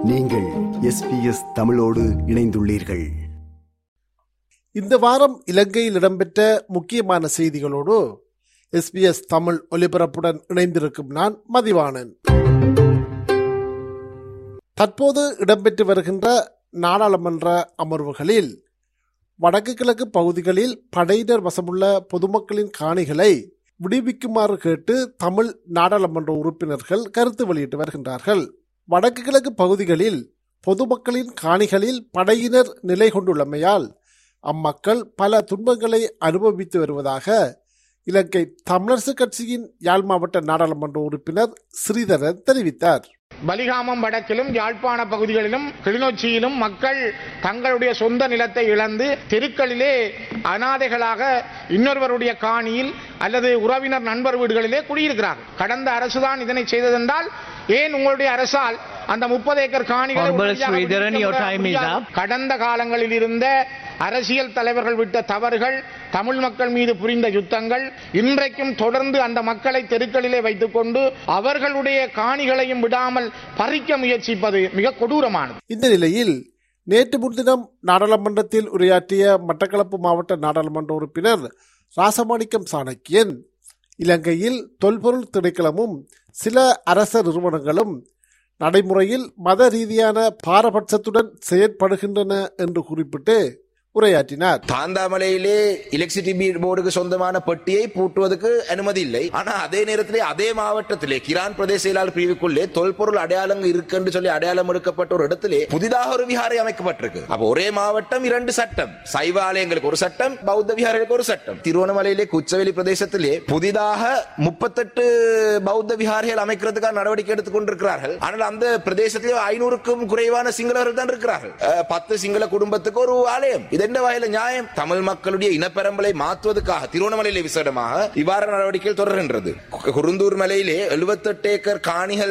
நீங்கள் SBS தமிழோடு இணைந்துள்ளீர்கள். இந்த வாரம் இலங்கையில் இடம்பெற்ற முக்கியமான செய்திகளோடு SBS தமிழ் ஒலிபரப்புடன் இணைந்திருக்கும் நான் மதிவாணன். தற்போது இடம்பெற்று வருகின்ற நாடாளுமன்ற அமர்வுகளில் வடக்கு கிழக்கு பகுதிகளில் படையினர் வசமுள்ள பொதுமக்களின் காணிகளை விடுவிக்குமாறு கேட்டு தமிழ் நாடாளுமன்ற உறுப்பினர்கள் கருத்து வெளியிட்டு வருகின்றார்கள். வடக்கு கிழக்கு பகுதிகளில் பொதுமக்களின் காணிகளில் படையினர் நிலை கொண்டுள்ளமையால் அம்மக்கள் பல துன்பங்களை அனுபவித்து வருவதாக இலங்கை தமிழரசு கட்சியின் யாழ் மாவட்ட நாடாளுமன்ற உறுப்பினர் ஸ்ரீதரன் தெரிவித்தார். பலிகாமம் வடக்கிலும் யாழ்ப்பாண பகுதிகளிலும் கிளிநொச்சியிலும் மக்கள் தங்களுடைய சொந்த நிலத்தை இழந்து தெருக்களிலே அனாதைகளாக இன்னொருவருடைய காணியில் அல்லது உறவினர் நண்பர் வீடுகளிலே குடியிருக்கிறார்கள். கடந்த அரசுதான் இதனை செய்ததென்றால் ஏன் உங்களுடைய அரசால் அந்த 30 ஏக்கர் காணிகளை கடந்த காலங்களில் இருந்த அரசியல் தலைவர்கள் விட்ட தவறுகள், தமிழ் மக்கள் மீது புரிந்த யுத்தங்கள் இன்றைக்கும் தொடர்ந்து அந்த மக்களை தெருக்களிலே வைத்துக் கொண்டு அவர்களுடைய காணிகளையும் விடாமல் பறிக்க முயற்சிப்பது மிக கொடூரமானது. இந்த நிலையில் நேற்று முன்தினம் நாடாளுமன்றத்தில் உரையாற்றிய மட்டக்களப்பு மாவட்ட நாடாளுமன்ற உறுப்பினர் ராசமாணிக்கம் சாணக்கியன் இலங்கையில் தொல்பொருள் திணைக்களமும் சில அரச நிறுவனங்களும் நடைமுறையில் மத ரீதியான பாரபட்சத்துடன் செயற்படுகின்றன என்று குறிப்பிட்டு உரையாற்றினார். தாந்தாமலையிலே எலக்ட்ரிசிட்டி போர்டுக்கு சொந்தமான பெட்டியை பூட்டுவதற்கு அனுமதி இல்லை. ஆனா அதே நேரத்திலே அதே மாவட்டத்திலே கிரான் பிரதேச செயலாளர் பிரிவுக்குள்ளே தொல்பொருள் அடையாளங்கள் இருக்கு சொல்லி அடையாளம் எடுக்கப்பட்ட ஒரு இடத்திலே புதிதாக ஒரு விகாரை அமைக்கப்பட்டிருக்கு. அப்ப ஒரே மாவட்டம் 2 சட்டம், சைவ ஆலயங்களுக்கு ஒரு சட்டம், பௌத்த விகாரங்களுக்கு ஒரு சட்டம். திருவண்ணாமலையிலே குச்சவெளி பிரதேசத்திலே புதிதாக 38 பௌத்த விகாரைகள் அமைக்கிறதுக்கான நடவடிக்கை எடுத்துக் கொண்டிருக்கிறார்கள். ஆனால் அந்த பிரதேசத்திலே 500க்கும் குறைவான சிங்களவர்கள் தான் இருக்கிறார்கள். 10 சிங்கள குடும்பத்துக்கு ஒரு ஆலயம். என்ன வகையில நியாயம்? தமிழ் மக்களுடைய இனப்பெரம்பலை மாற்றுவதற்காக திருவண்ணாமலையிலே விசேடமாக இவ்வாறு நடவடிக்கைகள் தொடர்கின்றது. குருந்தூர் மலையிலே 78 ஏக்கர் காணிகள்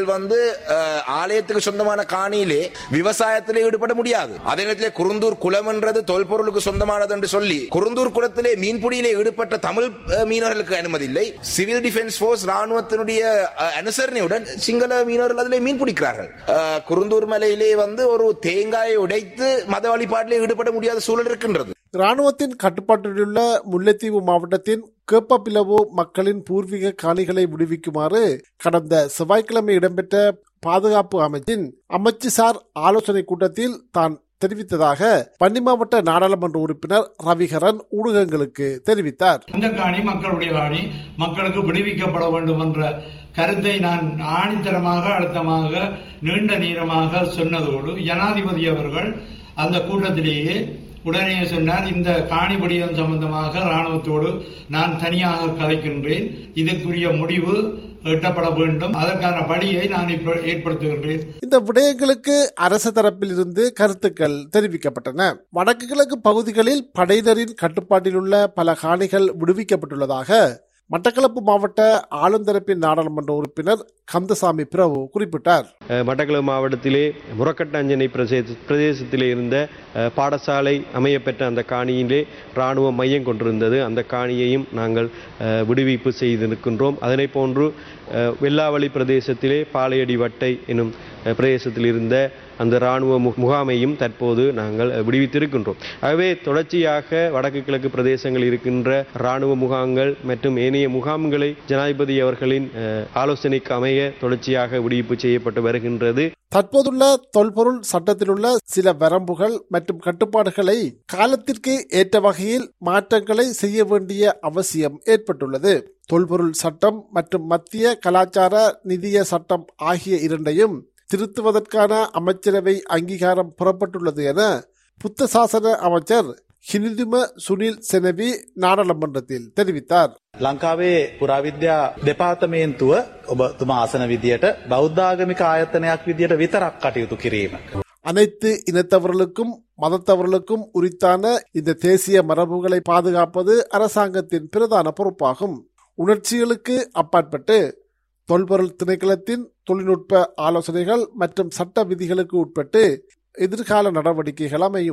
ஆலயத்துக்கு சொந்தமான காணியிலே விவசாயத்திலே ஈடுபட முடியாது. அதே நேரத்தில் குருந்தூர் குளம் என்றது தொல்பொருளுக்கு சொந்தமானது என்று சொல்லி குருந்தூர் குளத்திலே மீன்பிடியிலே ஈடுபட்ட தமிழ் மீனவர்களுக்கு அனுமதி இல்லை. சிவில் டிஃபென்ஸ் போர்ஸ் ராணுவத்தினுடைய அனுசரணையுடன் சிங்கள மீனவர்கள் அதிலே மீன் பிடிக்கிறார்கள். குருந்தூர் மலையிலே ஒரு தேங்காயை உடைத்து மத வழிபாட்டிலே ஈடுபட முடியாத சூழல் இருக்கு. இராணுவத்தின் கட்டுப்பாட்டிலுள்ள முல்லைத்தீவு மாவட்டத்தின் கேப்பப்பிலவு மக்களின் பூர்வீக காணிகளை விடுவிக்குமாறு கடந்த செவ்வாய்க்கிழமை இடம்பெற்ற பாதுகாப்பு அமைச்சின் அமைச்சுசார் ஆலோசனை கூட்டத்தில் தான் தெரிவித்ததாக பன்னி மாவட்ட நாடாளுமன்ற உறுப்பினர் ரவிகரன் ஊடகங்களுக்கு தெரிவித்தார். இந்த காணி மக்களுடைய காணி, மக்களுக்கு விடுவிக்கப்பட வேண்டும் என்ற கருத்தை நான் ஆணித்தரமாக அழுத்தமாக நீண்ட நேரமாக சொன்னதோடு ஜனாதிபதி அவர்கள் அந்த கூட்டத்திலேயே உடனே சொன்னார், இந்த காணி விடயம் சம்பந்தமாக ராணுவத்தோடு நான் தனியாக கலைக்கின்றேன், இதற்குரிய முடிவு எட்டப்பட வேண்டும், அதற்கான படியை நான் ஏற்படுத்துகின்றேன். இந்த விடயங்களுக்கு அரசு தரப்பில் இருந்து கருத்துக்கள் தெரிவிக்கப்பட்டன. வடக்கு கிழக்கு பகுதிகளில் படையினரின் கட்டுப்பாட்டில் உள்ள பல காணிகள் விடுவிக்கப்பட்டுள்ளதாக மட்டக்களப்பு மாவட்ட ஆளுந்தரப்பின் நாடாளுமன்ற உறுப்பினர் கந்தசாமி பிரபு குறிப்பிட்டார். மட்டக்களப்பு மாவட்டத்திலே முரக்கட்டாஞ்சனை பிரதேசத்திலே இருந்த பாடசாலை அமையப்பெற்ற அந்த காணியிலே இராணுவ மையம் கொண்டிருந்தது. அந்த காணியையும் நாங்கள் விடுவிப்பு செய்திருக்கின்றோம். அதனை போன்று வெள்ளாவளி பிரதேசத்திலே பாலையடி வட்டை எனும் பிரதேசத்தில் இருந்த அந்த இராணுவ முகாமையும் தற்போது நாங்கள் விடுவித்திருக்கின்றோம். ஆகவே தொடர்ச்சியாக வடக்கு கிழக்கு பிரதேசங்கள் இருக்கின்ற இராணுவ முகாம்கள் மற்றும் ஏனைய முகாம்களை ஜனாதிபதி அவர்களின் ஆலோசனைக்கு அமைய தொடர்ச்சியாக விடுவிப்பு செய்யப்பட்டு வருகின்றது. தற்போதுள்ள தொல்பொருள் சட்டத்திலுள்ள சில வரம்புகள் மற்றும் கட்டுப்பாடுகளை காலத்திற்கு ஏற்ற வகையில் மாற்றங்களை செய்ய வேண்டிய அவசியம் ஏற்பட்டுள்ளது. தொல்பொருள் சட்டம் மற்றும் மத்திய கலாச்சார நிதிய சட்டம் ஆகிய இரண்டையும் திருத்துவதற்கான அமைச்சரவை அங்கீகாரம் புறப்பட்டுள்ளது என புத்த சாசன அமைச்சர் හිනිදුම සුනිල් සෙනවි නාඩාලමණ්ඩத்தில் தெரிவித்தார். ලංකාවේ පුරාවිද්‍යා දෙපාර්තමේන්තුව ඔබතුමා ආසන විදියට බෞද්ධාගමික ආයතනයක් විදියට විතරක් කටයුතු කිරීම. அனைத்து இனத்தவர்களுக்கும் மதத்தவர்களுக்கும் உரித்தான இந்த தேசிய மரபுகளை பாதுகாப்பது அரசாங்கத்தின் பிரதான பொறுப்பாகும். உணர்ச்சிகளுக்கு அப்பாற்பட்டு தொல்பொருள் திணைக்களத்தின் தொழில்நுட்ப ஆலோசனைகள் மற்றும் சட்ட விதிகளுக்கு உட்பட்டு எதிர்கால நடவடிக்கைகள் அமையும்.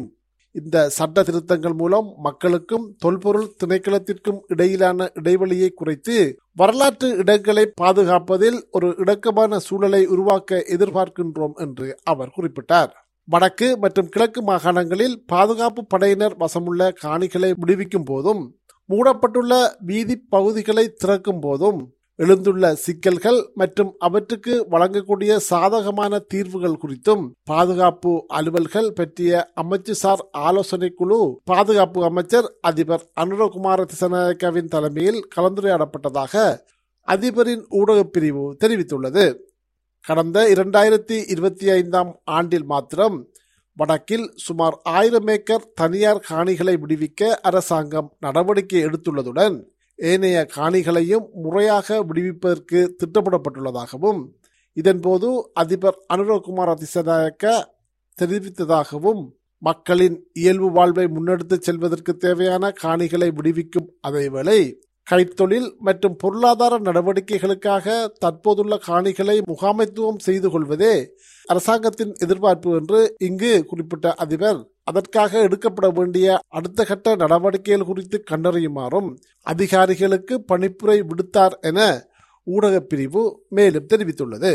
இந்த சட்ட திருத்தங்கள் மூலம் மக்களுக்கும் தொல்பொருள் திணைக்களத்திற்கும் இடையிலான இடைவெளியை குறைத்து வரலாற்று இடங்களை பாதுகாப்பதில் ஒரு இணக்கமான சூழலை உருவாக்க எதிர்பார்க்கின்றோம் என்று அவர் குறிப்பிட்டார். வடக்கு மற்றும் கிழக்கு மாகாணங்களில் பாதுகாப்பு படையினர் வசமுள்ள காணிகளை விடுவிக்கும் போதும் மூடப்பட்டுள்ள வீதி பகுதிகளை திறக்கும் போதும் எழுந்துள்ள சிக்கல்கள் மற்றும் அவற்றுக்கு வழங்கக்கூடிய சாதகமான தீர்வுகள் குறித்தும் பாதுகாப்பு அலுவல்கள் பற்றிய அமைச்சுசார் ஆலோசனை குழு பாதுகாப்பு அமைச்சர் அதிபர் அனுரகுமார திசாநாயக்கவின் தலைமையில் கலந்துரையாடப்பட்டதாக அதிபரின் ஊடகப் பிரிவு தெரிவித்துள்ளது. கடந்த 2025 ஆண்டில் மாத்திரம் வடக்கில் சுமார் 1000 ஏக்கர் தனியார் காணிகளை விடுவிக்க அரசாங்கம் நடவடிக்கை எடுத்துள்ளதுடன் ஏனைய காணிகளையும் முறையாக விடுவிப்பதற்கு திட்டமிடப்பட்டுள்ளதாகவும் இதன்போது அதிபர் அனுரகுமார திசாநாயக்க தெரிவித்ததாகவும் மக்களின் இயல்பு வாழ்வை முன்னெடுத்துச் செல்வதற்கு தேவையான காணிகளை விடுவிக்கும் அதேவேளை கைத்தொழில் மற்றும் பொருளாதார நடவடிக்கைகளுக்காக தற்போதுள்ள காணிகளை முகாமைத்துவம் செய்து கொள்வதே அரசாங்கத்தின் எதிர்பார்ப்பு என்று இங்கு குறிப்பிட்ட அதிபர் அதற்காக எடுக்கப்பட வேண்டிய அடுத்த கட்ட நடவடிக்கைகள் குறித்து கண்டறியுமாறும் அதிகாரிகளுக்கு பணிப்புரை விடுத்தார் என ஊடகப் பிரிவு மேலும் தெரிவித்துள்ளது.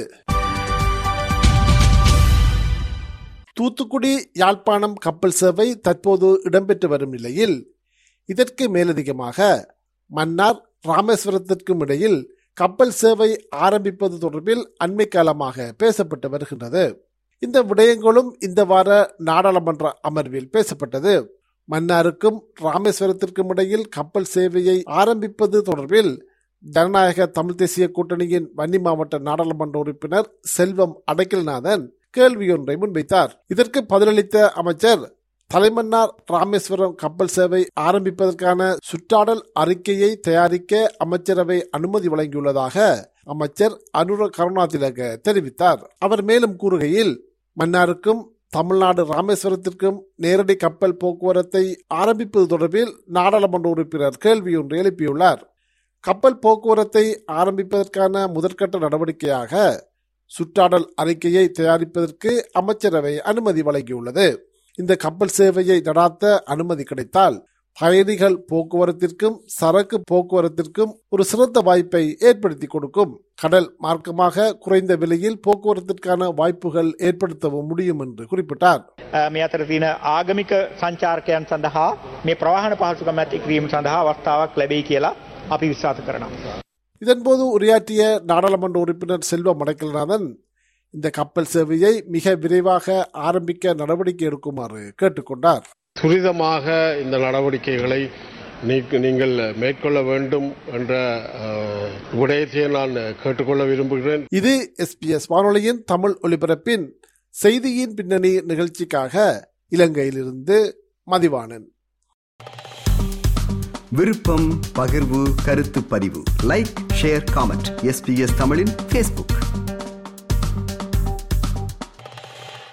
தூத்துக்குடி யாழ்ப்பாணம் கப்பல் சேவை தற்போது இடம்பெற்று வரும் நிலையில் இதற்கு மேலதிகமாக மன்னார் ராமேஸ்வரத்திற்கும் இடையில் கப்பல் சேவை ஆரம்பிப்பது தொடர்பில் அண்மை காலமாக பேசப்பட்டு வருகின்றது. இந்த விடயங்களும் இந்த வார நாடாளுமன்ற அமர்வில் பேசப்பட்டது. மன்னாருக்கும் ராமேஸ்வரத்திற்கும் இடையில் கப்பல் சேவையை ஆரம்பிப்பது தொடர்பில் ஜனநாயக தமிழ் தேசிய கூட்டணியின் வன்னி மாவட்ட நாடாளுமன்ற உறுப்பினர் செல்வம் அடைக்கல்நாதன் கேள்வியொன்றை முன்வைத்தார். இதற்கு பதிலளித்த அமைச்சர் தலைமன்னார் ராமேஸ்வரம் கப்பல் சேவை ஆரம்பிப்பதற்கான சுற்றாடல் அறிக்கையை தயாரிக்க அமைச்சரவை அனுமதி வழங்கியுள்ளதாக அமைச்சர் அனுர கருணாதிலக தெரிவித்தார். அவர் மேலும் கூறுகையில் மன்னாருக்கும் தமிழ்நாடு ராமேஸ்வரத்திற்கும் நேரடி கப்பல் போக்குவரத்தை ஆரம்பிப்பது தொடர்பில் நாடாளுமன்ற உறுப்பினர் கேள்வியொன்றை எழுப்பியுள்ளார். கப்பல் போக்குவரத்தை ஆரம்பிப்பதற்கான முதற்கட்ட நடவடிக்கையாக சுற்றாடல் அறிக்கையை தயாரிப்பதற்கு அமைச்சரவை அனுமதி வழங்கியுள்ளது. இந்த கப்பல் சேவையை நடாத்த அனுமதி கிடைத்தால் பயணிகள் போக்குவரத்திற்கும் சரக்கு போக்குவரத்திற்கும் ஒரு சிறந்த வாய்ப்பை ஏற்படுத்தி கொடுக்கும். கடல் மார்க்கமாக குறைந்த விலையில் போக்குவரத்திற்கான வாய்ப்புகள் ஏற்படுத்தவும் முடியும் என்று குறிப்பிட்டார். මේ අතර තියෙන ආගමික සංචාරකයන් සඳහා මේ ප්‍රවාහන පහසුකම් ඇති කිරීම සඳහා අවස්ථාවක් ලැබෙයි කියලා අපි විශ්වාස කරනවා. இதன்போது உரையாற்றிய நாடாளுமன்ற உறுப்பினர் செல்வம் அடைக்கல்நாதன் இந்த கப்பல் சேவையை மிக விரைவாக ஆரம்பிக்க நடவடிக்கை எடுக்குமாறு கேட்டுக்கொண்டார். துரிதமாக இந்த நடவடிக்கைகளை நீங்கள் மேற்கொள்ள வேண்டும் என்ற விடயத்தை நான் கேட்டுக்கொள்ள விரும்புகிறேன். இது SBS வானொலியின் தமிழ் ஒலிபரப்பின் செய்தியின் பின்னணி நிகழ்ச்சிக்காக இலங்கையிலிருந்து மதிவாணன். விருப்பம், பகிர்வு, கருத்து பதிவு, லைக், ஷேர், காமெண்ட். SBS தமிழின் Facebook.